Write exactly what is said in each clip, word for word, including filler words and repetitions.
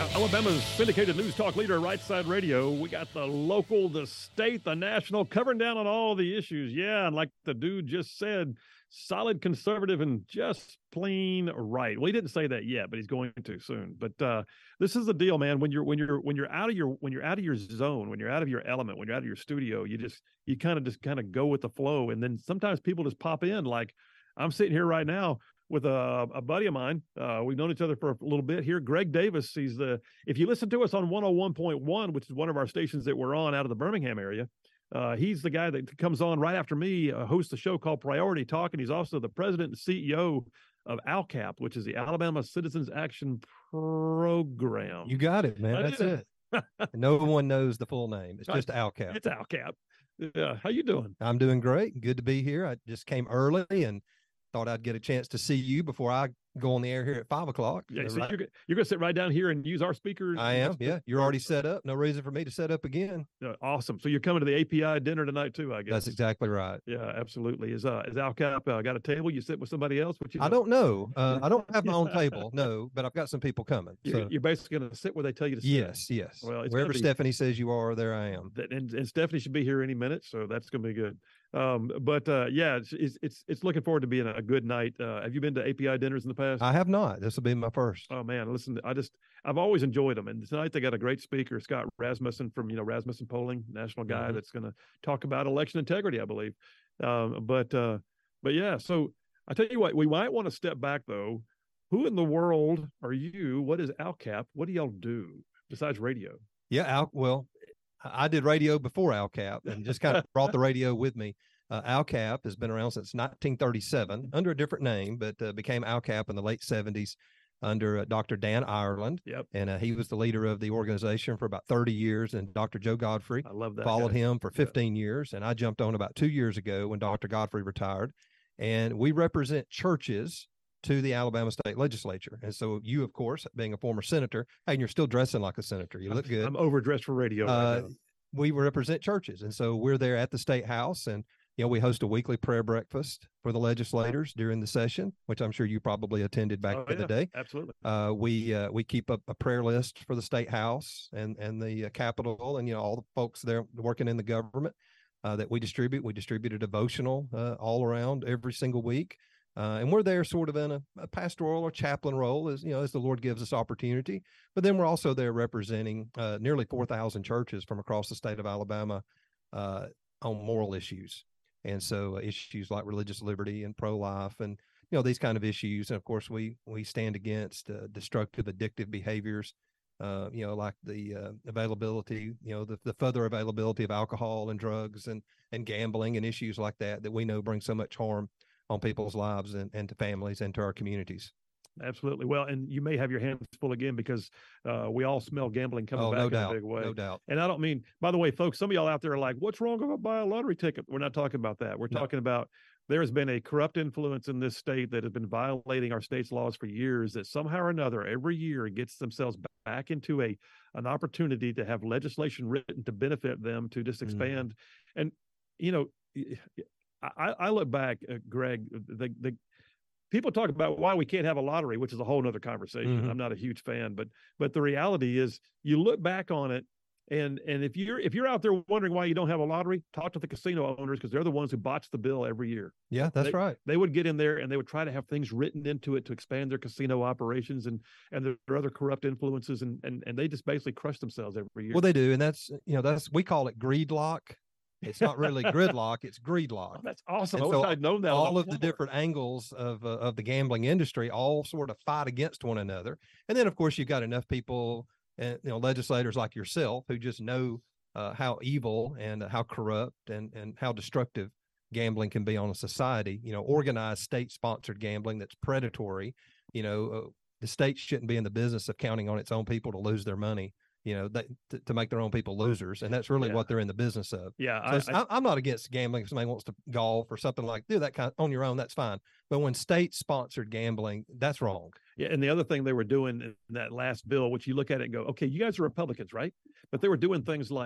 Alabama's syndicated news talk leader, Right Side Radio. We got the local, the state, the national, covering down on all the issues. Yeah, and like the dude just said, solid conservative and just plain right. Well, he didn't say that yet, but he's going to soon. But uh, this is the deal, man. When you're when you're when you're out of your when you're out of your zone, when you're out of your element, when you're out of your studio, you just you kind of just kind of go with the flow. And then sometimes people just pop in. Like I'm sitting here right now with a, a buddy of mine. Uh, we've known each other for a little bit here. Greg Davis. He's the, if you listen to us on one oh one point one, which is one of our stations that we're on out of the Birmingham area, uh, he's the guy that comes on right after me, uh, hosts a show called Priority Talk. And he's also the president and C E O of ALCAP, which is the Alabama Citizens Action Program. You got it, man. That's it. No one knows the full name. It's just ALCAP. It's ALCAP. Yeah. How you doing? I'm doing great. Good to be here. I just came early and thought I'd get a chance to see you before I go on the air here at five o'clock. Yeah, so right. you're, you're going to sit right down here and use our speakers? I am, yeah. You're already set up. No reason for me to set up again. Uh, awesome. So you're coming to the A P I dinner tonight too, I guess. That's exactly right. Yeah, absolutely. Is uh, is ALCAP uh, got a table? You sit with somebody else? What you I don't know. Uh, I don't have my own table, no, but I've got some people coming. So. You're, you're basically going to sit where they tell you to sit. Yes, yes. Well, it's wherever be, Stephanie says you are, there I am. That, and, and Stephanie should be here any minute, so that's going to be good. Um, but uh, yeah, it's, it's it's it's looking forward to being a good night. Uh, have you been to A P I dinners in the past? I have not. This will be my first. Oh man, listen, I just I've always enjoyed them, and tonight they got a great speaker, Scott Rasmussen from you know Rasmussen Polling, national guy mm-hmm. that's going to talk about election integrity, I believe. Um, but uh, but yeah, so I tell you what, we might want to step back though. Who in the world are you? What is ALCAP? What do y'all do besides radio? Yeah, Al, well. I did radio before ALCAP and just kind of brought the radio with me. Uh, ALCAP has been around since nineteen thirty-seven under a different name, but uh, became ALCAP in the late seventies under uh, Doctor Dan Ireland. Yep. And uh, he was the leader of the organization for about thirty years. And Doctor Joe Godfrey I love that followed guy. him for fifteen yeah. years. And I jumped on about two years ago when Doctor Godfrey retired. And we represent churches to the Alabama State Legislature. And so you, of course, being a former senator, and you're still dressing like a senator. You look good. I'm overdressed for radio. Uh, right we represent churches. And so we're there at the State House, and, you know, we host a weekly prayer breakfast for the legislators during the session, which I'm sure you probably attended back oh, in yeah, the day. Absolutely. Uh, we uh, we keep up a prayer list for the State House and, and the uh, Capitol and, you know, all the folks there working in the government uh, that we distribute. We distribute a devotional uh, all around every single week. Uh, and we're there sort of in a, a pastoral or chaplain role as, you know, as the Lord gives us opportunity. But then we're also there representing uh, nearly four thousand churches from across the state of Alabama uh, on moral issues. And so uh, issues like religious liberty and pro-life and, you know, these kind of issues. And of course, we we stand against uh, destructive, addictive behaviors, uh, you know, like the uh, availability, you know, the, the further availability of alcohol and drugs and, and gambling and issues like that, that we know bring so much harm on people's lives and, and to families and to our communities. Absolutely. Well, and you may have your hands full again because uh, we all smell gambling coming oh, back no in doubt, a big way. No doubt. And I don't mean, by the way, folks, some of y'all out there are like, what's wrong if I buy a lottery ticket? We're not talking about that. We're no. talking about there has been a corrupt influence in this state that has been violating our state's laws for years that somehow or another every year gets themselves back into a an opportunity to have legislation written to benefit them to just expand. Mm. And, you know, I, I look back, uh, Greg, the, the people talk about why we can't have a lottery, which is a whole nother conversation. Mm-hmm. I'm not a huge fan, but but the reality is you look back on it, and and if you're if you're out there wondering why you don't have a lottery, talk to the casino owners because they're the ones who botch the bill every year. Yeah, that's they, right. They would get in there and they would try to have things written into it to expand their casino operations and and there are other corrupt influences, and and and they just basically crush themselves every year. Well, they do, and that's you know that's we call it greedlock. It's not really gridlock; it's greedlock. Oh, that's awesome. And I wish so I'd known that. All of the different angles of uh, of the gambling industry all sort of fight against one another, and then of course you've got enough people, and you know, legislators like yourself who just know uh, how evil and how corrupt and and how destructive gambling can be on a society. You know, organized state-sponsored gambling that's predatory. You know, uh, the state shouldn't be in the business of counting on its own people to lose their money. You know, that, to, to make their own people losers. And that's really yeah. what they're in the business of. Yeah. So I, I, I'm not against gambling. If somebody wants to golf or something like do that kind of, on your own, that's fine. But when state sponsored gambling, that's wrong. Yeah. And the other thing they were doing in that last bill, which you look at it and go, okay, you guys are Republicans, right? But they were doing things like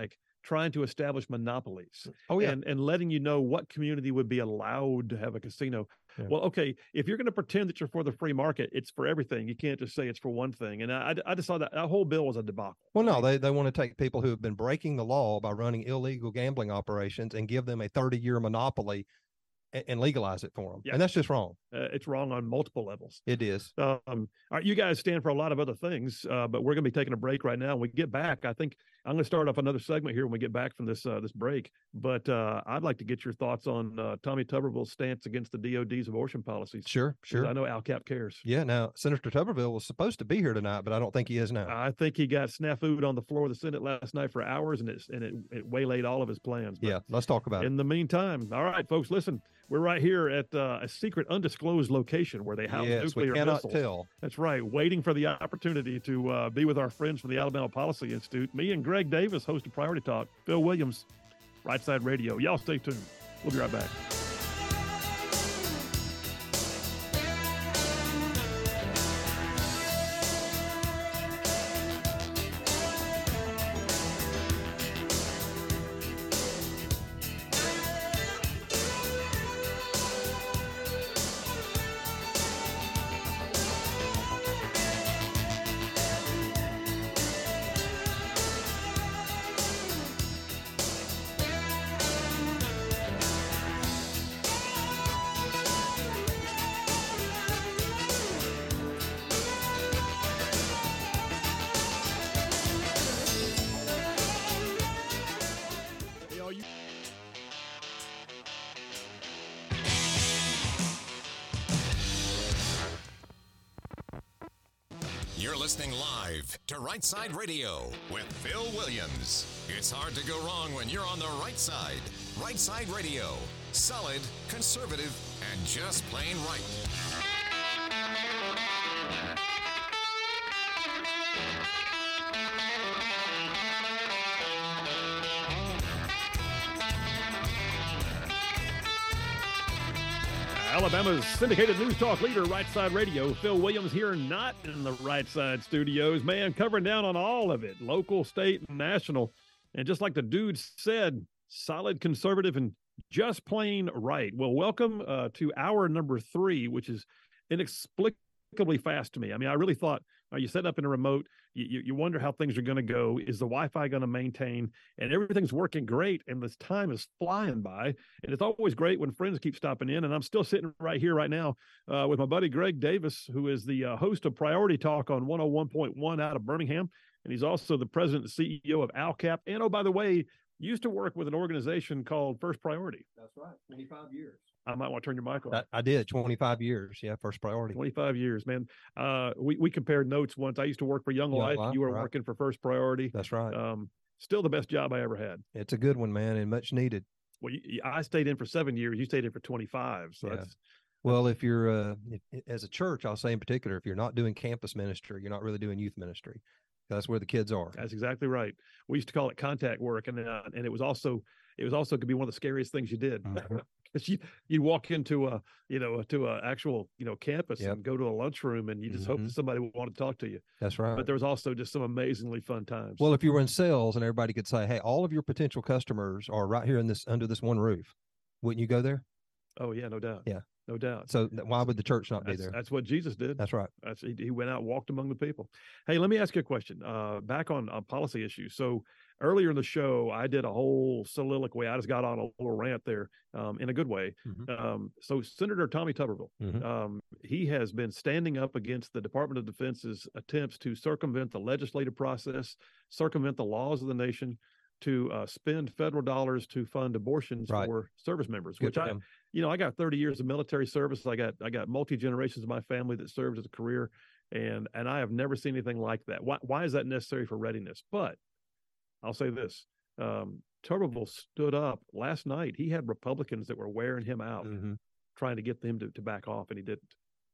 trying to establish monopolies. Oh, yeah. And, and letting you know what community would be allowed to have a casino. Yeah. Well, okay, if you're going to pretend that you're for the free market, it's for everything. You can't just say it's for one thing. And I, I just saw that that whole bill was a debacle. Well, no, they, they want to take people who have been breaking the law by running illegal gambling operations and give them a thirty-year monopoly and, and legalize it for them. Yeah. And that's just wrong. Uh, it's wrong on multiple levels. It is. Um, all right, you guys stand for a lot of other things, uh, but we're going to be taking a break right now. When we get back, I think I'm going to start off another segment here when we get back from this uh, this break. But uh, I'd like to get your thoughts on uh, Tommy Tuberville's stance against the D O D's abortion policies. Sure, sure. I know Al Cap cares. Yeah. Now, Senator Tuberville was supposed to be here tonight, but I don't think he is now. I think he got snafu'd on the floor of the Senate last night for hours, and, it's, and it, it waylaid all of his plans. But yeah, let's talk about in it. In the meantime, all right, folks, listen. We're right here at uh, a secret undisclosed location where they house yes, nuclear we cannot missiles. Tell. That's right. Waiting for the opportunity to uh, be with our friends from the Alabama Policy Institute. Me and Greg Davis, host of Priority Talk. Phil Williams, Right Side Radio. Y'all stay tuned. We'll be right back. You're listening live to Right Side Radio with Phil Williams. It's hard to go wrong when you're on the right side. Right Side Radio. Solid, conservative, and just plain right. Alabama's syndicated news talk leader, Right Side Radio. Phil Williams here, not in the Right Side studios. Man, covering down on all of it, local, state, and national. And just like the dude said, solid, conservative, and just plain right. Well, welcome uh, to hour number three, which is inexplicably fast to me. I mean, I really thought, uh, you set up in a remote, you, you wonder how things are going to go. Is the Wi-Fi going to maintain? And everything's working great, and this time is flying by. And it's always great when friends keep stopping in. And I'm still sitting right here right now uh, with my buddy Greg Davis, who is the uh, host of Priority Talk on one oh one point one out of Birmingham. And he's also the president and C E O of Al Cap. And, oh, by the way, used to work with an organization called First Priority. That's right. twenty-five years. I might want to turn your mic on. I, I did. twenty-five years. Yeah. First Priority. twenty-five years, man. Uh, we, we compared notes once. I used to work for Young, Young Life. Life. You were right. working for First Priority. That's right. Um, still the best job I ever had. It's a good one, man, and much needed. Well, you, I stayed in for seven years. You stayed in for twenty-five. So yeah. that's. Well, if you're, uh, if, as a church, I'll say in particular, if you're not doing campus ministry, you're not really doing youth ministry. That's where the kids are. That's exactly right. We used to call it contact work, and uh, and it was also it was also could be one of the scariest things you did. Mm-hmm. you you walk into a you know to a actual you know campus yep. and go to a lunchroom, and you just mm-hmm. hope that somebody will want to talk to you. That's right. But there was also just some amazingly fun times. Well, if you were in sales and everybody could say, "Hey, all of your potential customers are right here in this under this one roof," wouldn't you go there? Oh yeah, no doubt. Yeah. No doubt. So why would the church not that's, be there? That's what Jesus did. That's right. That's, he, he went out, walked among the people. Hey, let me ask you a question. Uh, back on uh, policy issues. So earlier in the show, I did a whole soliloquy. I just got on a little rant there um, in a good way. Mm-hmm. Um, so Senator Tommy Tuberville, mm-hmm. um, he has been standing up against the Department of Defense's attempts to circumvent the legislative process, circumvent the laws of the nation, to uh, spend federal dollars to fund abortions right. for service members, Good which I, him. you know, I got thirty years of military service. I got, I got multi generations of my family that served as a career, and, and I have never seen anything like that. Why, why is that necessary for readiness? But I'll say this, um, Tuberville stood up last night. He had Republicans that were wearing him out, mm-hmm. trying to get him to, to back off, and he didn't.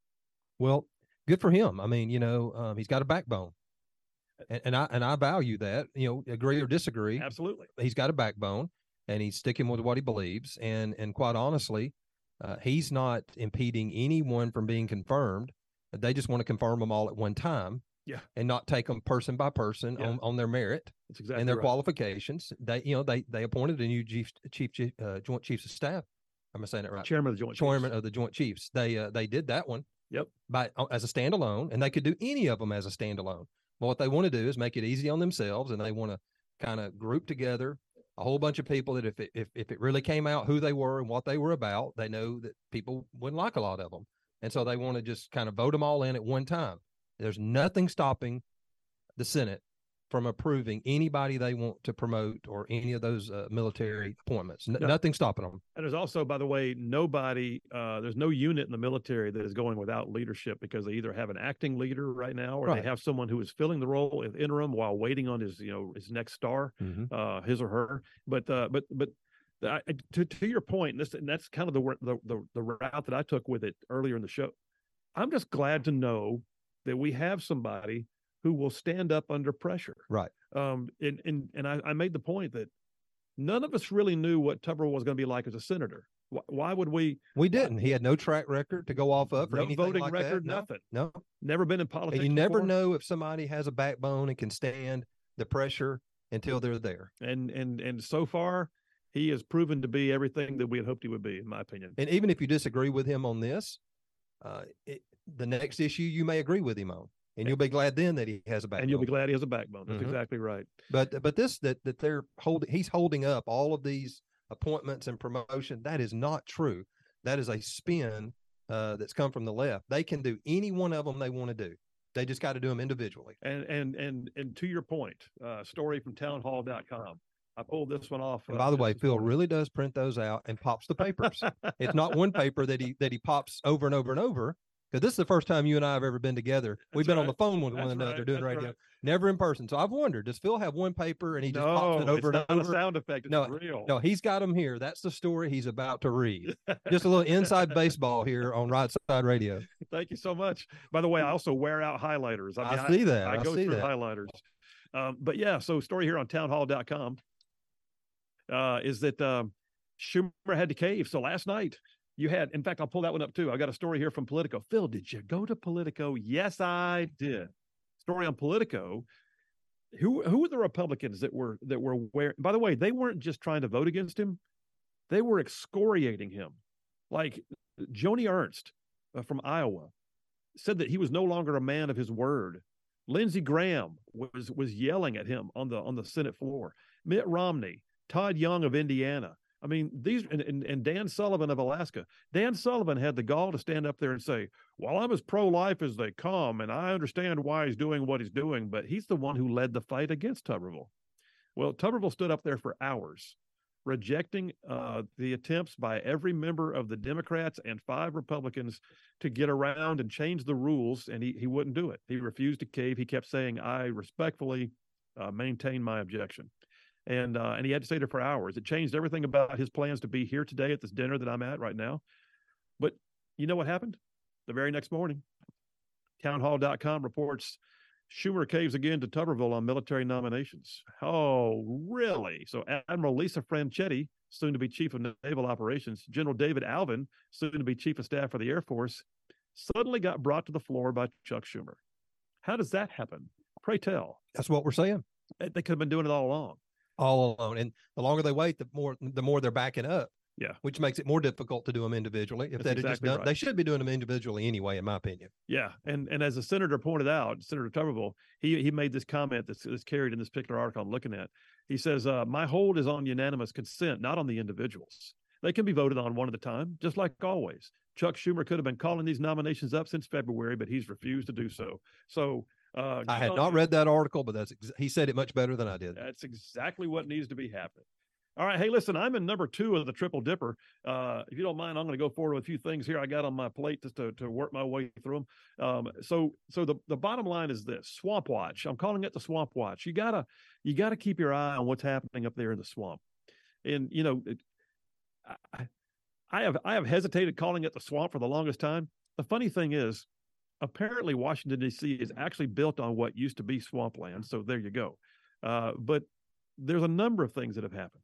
Well, good for him. I mean, you know, um, he's got a backbone. And, and I and I value that, you know, agree or disagree. Absolutely. He's got a backbone, and he's sticking with what he believes. And and quite honestly, uh, he's not impeding anyone from being confirmed. They just want to confirm them all at one time. Yeah. and not take them person by person Yeah. on, on their merit That's exactly and their right. qualifications. They, you know, they they appointed a new chief, chief uh, Joint Chiefs of Staff. Am I saying it right? Chairman of the Joint Chairman Chiefs. of the Joint Chiefs. They uh, they did that one. Yep. By as a standalone, and they could do any of them as a standalone. But what they want to do is make it easy on themselves, and they want to kind of group together a whole bunch of people that if it, if if it really came out who they were and what they were about, they know that people wouldn't like a lot of them, and so they want to just kind of vote them all in at one time. There's nothing stopping the Senate from approving anybody they want to promote or any of those uh, military appointments. N- No. Nothing stopping them. And there's also, by the way, nobody, uh, there's no unit in the military that is going without leadership, because they either have an acting leader right now, or Right. they have someone who is filling the role of interim while waiting on his, you know, his next star, Mm-hmm. uh, his or her. But, uh, but, but I, to, to your point, and, this, and that's kind of the, the, the, the route that I took with it earlier in the show. I'm just glad to know that we have somebody who will stand up under pressure. Right. Um, and, and, and I, I made the point that none of us really knew what Tuberville was going to be like as a senator. Why, why would we? We didn't. He had no track record to go off of or No anything voting like record, that. No, nothing. No. Never been in politics. And you never before. know if somebody has a backbone and can stand the pressure until they're there. And and and so far, he has proven to be everything that we had hoped he would be, in my opinion. And even if you disagree with him on this, uh, it, the next issue you may agree with him on, and you'll be glad then that he has a backbone. And you'll be glad he has a backbone. That's Mhm. exactly right. But but this that that they're holding, he's holding up all of these appointments and promotion. That is not true. That is a spin uh, that's come from the left. They can do any one of them they want to do. They just got to do them individually. And and and and to your point, uh, story from townhall dot com. I pulled this one off. And uh, by the just way, this Phil morning. really does print those out and pops the papers. It's not one paper that he that he pops over and over and over. Because this is the first time you and I have ever been together. We've That's been on right. the phone with That's one another right. doing That's radio, right. never in person. So I've wondered, does Phil have one paper and he just pops it No, over it's and not over? a sound effect. It's No, real. No, he's got them here. That's the story he's about to read. Just a little inside baseball here on Right Side Radio. Thank you so much. By the way, I also wear out highlighters. I, mean, I see that. I, I go see through that. highlighters. Um, but yeah, so story here on townhall dot com uh, is that um, Schumer had to cave. So last night you had, in fact, I'll pull that one up too. I got a story here from Politico. Phil, did you go to Politico? Yes, I did. Story on Politico. Who who were the Republicans that were that were wearing? By the way, they weren't just trying to vote against him; they were excoriating him. Like Joni Ernst uh, from Iowa said that he was no longer a man of his word. Lindsey Graham was was yelling at him on the on the Senate floor. Mitt Romney, Todd Young of Indiana. I mean, these and, and, and Dan Sullivan of Alaska. Dan Sullivan had the gall to stand up there and say, well, I'm as pro-life as they come, and I understand why he's doing what he's doing, but he's the one who led the fight against Tuberville. Well, Tuberville stood up there for hours, rejecting uh, the attempts by every member of the Democrats and five Republicans to get around and change the rules, and he, he wouldn't do it. He refused to cave. He kept saying, I respectfully uh, maintain my objection. And uh, and he had to stay there for hours. It changed everything about his plans to be here today at this dinner that I'm at right now. But you know what happened? The very next morning, townhall dot com reports Schumer caves again to Tuberville on military nominations. Oh, really? So Admiral Lisa Franchetti, soon to be Chief of Naval Operations, General David Alvin, soon to be Chief of Staff for the Air Force, suddenly got brought to the floor by Chuck Schumer. How does that happen? Pray tell. That's what we're saying. They could have been doing it all along. All alone. And the longer they wait, the more the more they're backing up. Yeah. Which makes it more difficult to do them individually. If That's they'd have just exactly done, right. they should be doing them individually anyway, in my opinion. Yeah, and and as the senator pointed out, Senator Tuberville, he he made this comment that's, that's carried in this particular article I'm looking at. He says, uh, "My hold is on unanimous consent, not on the individuals. They can be voted on one at a time, just like always. Chuck Schumer could have been calling these nominations up since February, but he's refused to do so. So uh, I had not read that article, but that's ex- he said it much better than I did. That's exactly what needs to be happening." All right. Hey, listen, I'm in number two of the Triple Dipper. Uh, if you don't mind, I'm going to go forward with a few things here I got on my plate just to, to work my way through them. Um, so so the, the bottom line is this: Swamp Watch. I'm calling it the Swamp Watch. You gotta you gotta keep your eye on what's happening up there in the swamp. And you know, it, I, I have I have hesitated calling it the swamp for the longest time. The funny thing is, apparently Washington, D C is actually built on what used to be swampland. So there you go. Uh, but there's a number of things that have happened,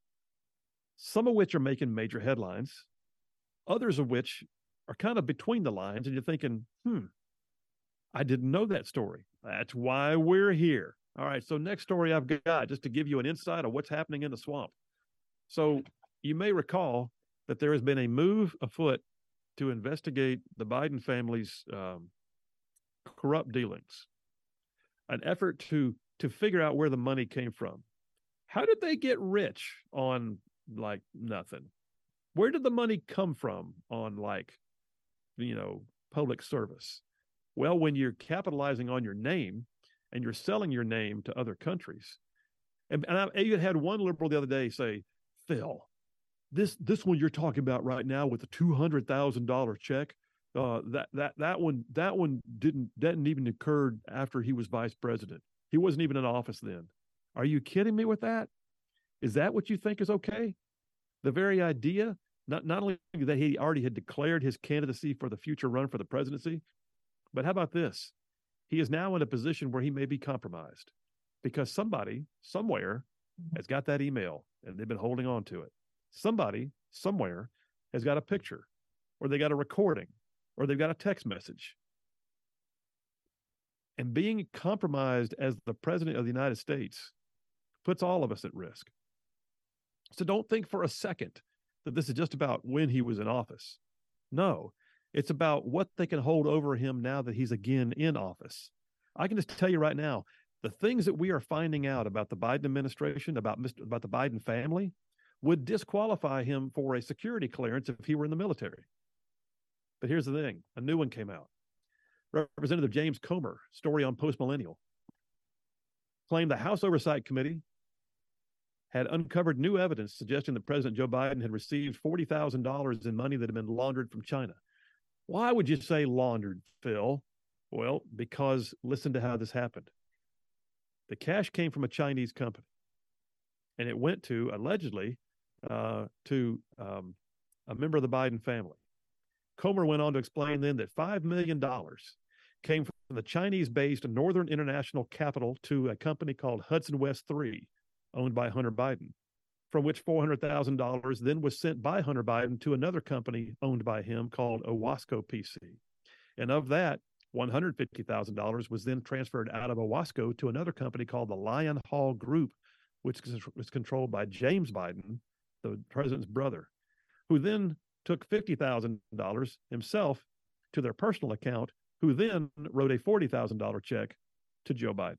some of which are making major headlines, others of which are kind of between the lines. And you're thinking, hmm, I didn't know that story. That's why we're here. All right. So next story I've got, just to give you an insight of what's happening in the swamp. So you may recall that there has been a move afoot to investigate the Biden family's um, corrupt dealings, an effort to to figure out where the money came from. How did they get rich on like nothing? Where did the money come from on like, you know, public service? Well, when you're capitalizing on your name and you're selling your name to other countries. And, and I even had one liberal the other day say, Phil, this this one you're talking about right now with the two hundred thousand dollars check, uh, that that that one that one didn't didn't even occur after he was vice president. He wasn't even in office then. Are you kidding me with that? Is that what you think is okay? The very idea, not, not only that he already had declared his candidacy for the future run for the presidency, but how about this? He is now in a position where he may be compromised because somebody somewhere has got that email and they've been holding on to it. Somebody somewhere has got a picture, or they got a recording, or they've got a text message. And being compromised as the president of the United States puts all of us at risk. So don't think for a second that this is just about when he was in office. No, it's about what they can hold over him now that he's again in office. I can just tell you right now, the things that we are finding out about the Biden administration, about Mister about the Biden family, would disqualify him for a security clearance if he were in the military. But here's the thing, a new one came out. Representative James Comer, story on Post Millennial, claimed the House Oversight Committee had uncovered new evidence suggesting that President Joe Biden had received forty thousand dollars in money that had been laundered from China. Why would you say laundered, Phil? Well, because listen to how this happened. The cash came from a Chinese company, and it went to, allegedly, uh, to um, a member of the Biden family. Comer went on to explain then that five million dollars came from the Chinese-based Northern International Capital to a company called Hudson West three, owned by Hunter Biden, from which four hundred thousand dollars then was sent by Hunter Biden to another company owned by him called Owasco P C. And of that, one hundred fifty thousand dollars was then transferred out of Owasco to another company called the Lion Hall Group, which was controlled by James Biden, the president's brother, who then took fifty thousand dollars himself to their personal account, who then wrote a forty thousand dollars check to Joe Biden.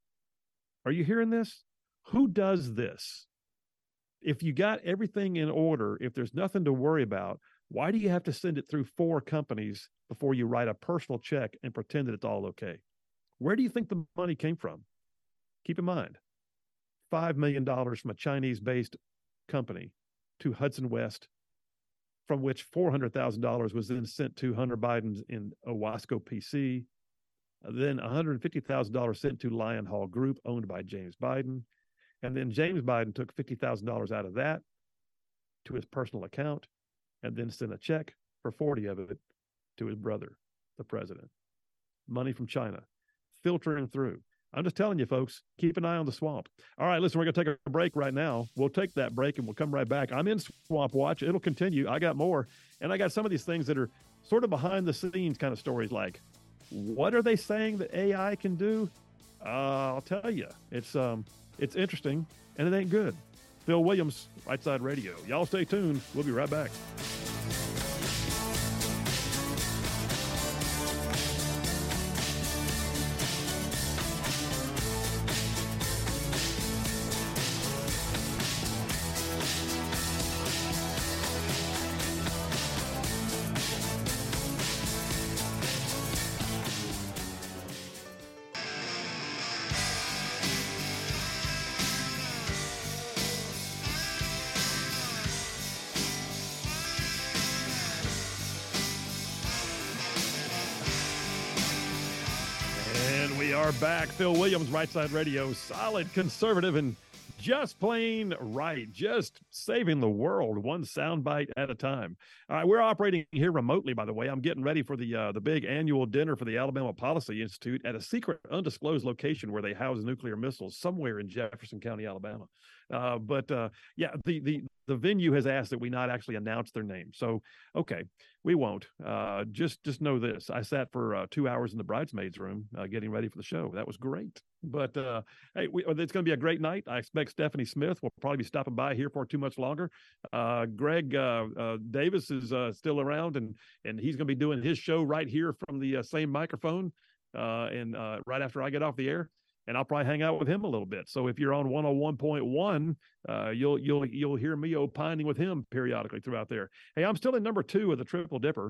Are you hearing this? Who does this? If you got everything in order, if there's nothing to worry about, why do you have to send it through four companies before you write a personal check and pretend that it's all okay? Where do you think the money came from? Keep in mind, five million dollars from a Chinese-based company to Hudson West, from which four hundred thousand dollars was then sent to Hunter Biden's in Owasco P C, then one hundred fifty thousand dollars sent to Lion Hall Group, owned by James Biden, and then James Biden took fifty thousand dollars out of that to his personal account, and then sent a check for forty of it to his brother, the president. Money from China, filtering through. I'm just telling you, folks, keep an eye on the swamp. All right, listen, we're going to take a break right now. We'll take that break and we'll come right back. I'm in Swamp Watch. It'll continue. I got more. And I got some of these things that are sort of behind the scenes kind of stories, like what are they saying that A I can do? Uh, I'll tell you. It's um, it's interesting, and it ain't good. Phil Williams, Right Side Radio. Y'all stay tuned. We'll be right back. Back. Phil Williams, Right Side Radio, solid conservative and just plain right, just saving the world one soundbite at a time. All right, we're operating here remotely, by the way. I'm getting ready for the uh, the big annual dinner for the Alabama Policy Institute at a secret, undisclosed location where they house nuclear missiles somewhere in Jefferson County, Alabama. Uh, but uh, yeah, the the the venue has asked that we not actually announce their name. So okay, we won't. Uh, just just know this: I sat for uh, two hours in the bridesmaids' room uh, getting ready for the show. That was great. But uh, hey, we, it's going to be a great night. I expect Stephanie Smith will probably be stopping by here for too much longer. Uh, Greg uh, uh, Davis is uh, still around, and and he's going to be doing his show right here from the uh, same microphone, uh, and uh, right after I get off the air. And I'll probably hang out with him a little bit. So if you're on one oh one point one, uh, you'll you'll you'll hear me opining with him periodically throughout there. Hey, I'm still in number two of the Triple Dipper,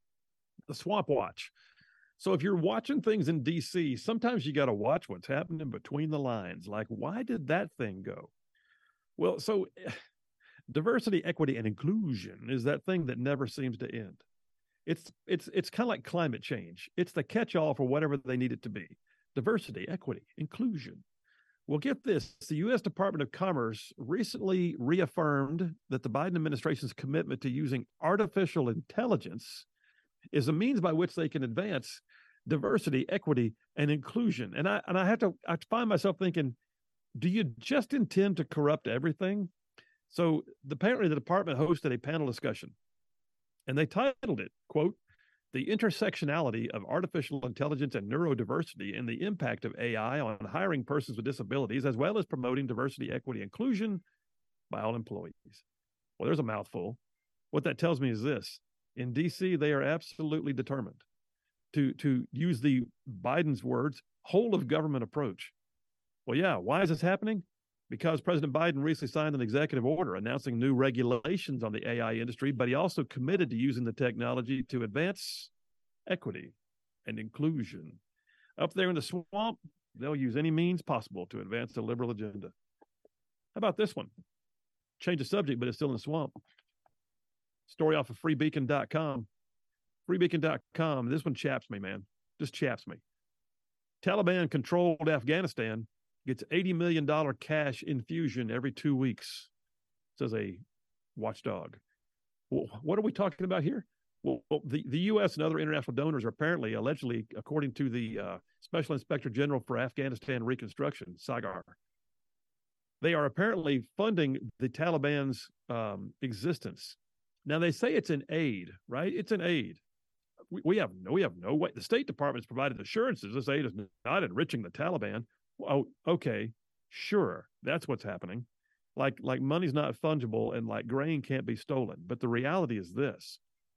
the Swamp Watch. So if you're watching things in D C, sometimes you got to watch what's happening between the lines. Like, why did that thing go? Well, so diversity, equity, and inclusion is that thing that never seems to end. It's it's it's kind of like climate change. It's the catch-all for whatever they need it to be. Diversity, equity, inclusion. Well, get this. The U S Department of Commerce recently reaffirmed that the Biden administration's commitment to using artificial intelligence is a means by which they can advance diversity, equity, and inclusion. And I and I have to I find myself thinking, do you just intend to corrupt everything? So apparently the department hosted a panel discussion, and they titled it, quote, "The Intersectionality of Artificial Intelligence and Neurodiversity and the Impact of A I on Hiring Persons with Disabilities, as well as Promoting Diversity, Equity, Inclusion by All Employees." Well, there's a mouthful. What that tells me is this. In D C, they are absolutely determined to, to use the Biden's words, whole of government approach. Well, yeah, why is this happening? Because President Biden recently signed an executive order announcing new regulations on the A I industry, but he also committed to using the technology to advance equity and inclusion. Up there in the swamp, they'll use any means possible to advance the liberal agenda. How about this one? Change the subject, but it's still in the swamp. Story off of free beacon dot com. free beacon dot com. This one chaps me, man. Just chaps me. Taliban-controlled Afghanistan gets eighty million dollars cash infusion every two weeks, says a watchdog. Well, what are we talking about here? Well, the, the U S and other international donors are apparently, allegedly, according to the uh, Special Inspector General for Afghanistan Reconstruction, SAGAR, they are apparently funding the Taliban's um, existence. Now, they say it's an aid, right? It's an aid. We, we have no, we have no way. The State Department's provided assurances this aid is not enriching the Taliban. Oh, okay, sure, that's what's happening. Like, like money's not fungible and like grain can't be stolen. But the reality is this.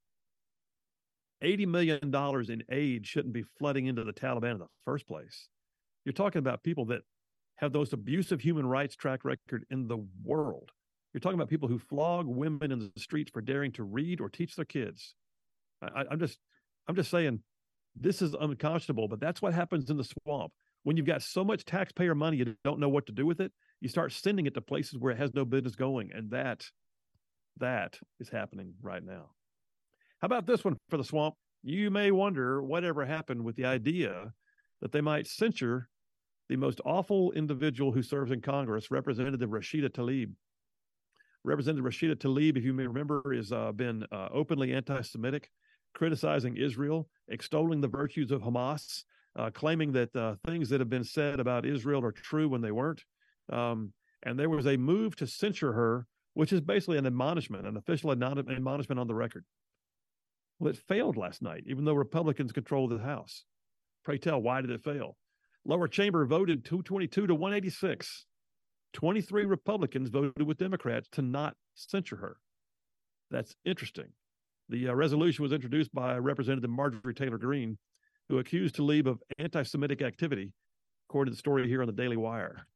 eighty million dollars in aid shouldn't be flooding into the Taliban in the first place. You're talking about people that have the most abusive human rights track record in the world. You're talking about people who flog women in the streets for daring to read or teach their kids. I, I'm just, I'm just saying, this is unconscionable. But that's what happens in the swamp. When you've got so much taxpayer money, you don't know what to do with it. You start sending it to places where it has no business going, and that, that is happening right now. How about this one for the swamp? You may wonder whatever happened with the idea that they might censure the most awful individual who serves in Congress, Representative Rashida Tlaib. Representative Rashida Tlaib, if you may remember, has uh, been uh, openly anti-Semitic, criticizing Israel, extolling the virtues of Hamas, uh, claiming that uh, things that have been said about Israel are true when they weren't. Um, and there was a move to censure her, which is basically an admonishment, an official admonishment on the record. Well, it failed last night, even though Republicans controlled the House. Pray tell, why did it fail? Lower chamber voted two twenty-two to one eighty-six. twenty-three Republicans voted with Democrats to not censure her. That's interesting. The uh, resolution was introduced by Representative Marjorie Taylor Greene, who accused Tlaib of anti-Semitic activity, according to the story here on the Daily Wire.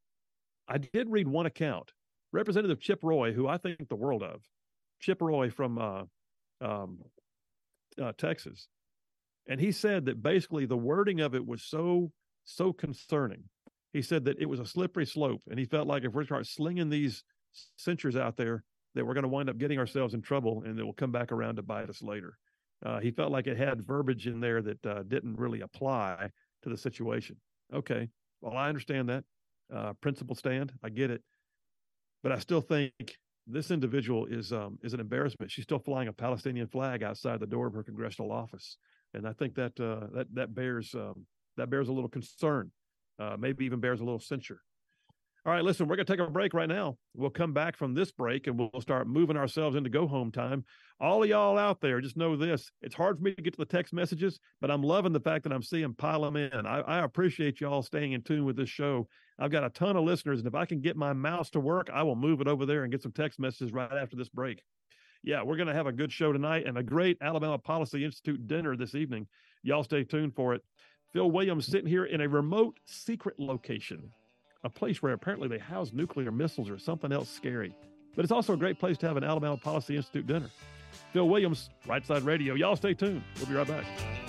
I did read one account. Representative Chip Roy, who I think the world of, Chip Roy from uh, um, uh, Texas, and he said that basically the wording of it was so, so concerning. He said that it was a slippery slope, and he felt like if we're start slinging these censures out there, that we're going to wind up getting ourselves in trouble, and it will come back around to bite us later. Uh, he felt like it had verbiage in there that uh, didn't really apply to the situation. Okay, well, I understand that. Uh, principle stand, I get it. But I still think this individual is um, is an embarrassment. She's still flying a Palestinian flag outside the door of her congressional office, and I think that uh, that that bears um, that bears a little concern. Uh, maybe even bears a little censure. All right, listen, we're going to take a break right now. We'll come back from this break and we'll start moving ourselves into go home time. All of y'all out there, just know this. It's hard for me to get to the text messages, but I'm loving the fact that I'm seeing pile them in. I, I appreciate y'all staying in tune with this show. I've got a ton of listeners, and if I can get my mouse to work, I will move it over there and get some text messages right after this break. Yeah, we're going to have a good show tonight and a great Alabama Policy Institute dinner this evening. Y'all stay tuned for it. Phil Williams sitting here in a remote, secret location, a place where apparently they house nuclear missiles or something else scary. But it's also a great place to have an Alabama Policy Institute dinner. Phil Williams, Right Side Radio. Y'all stay tuned. We'll be right back.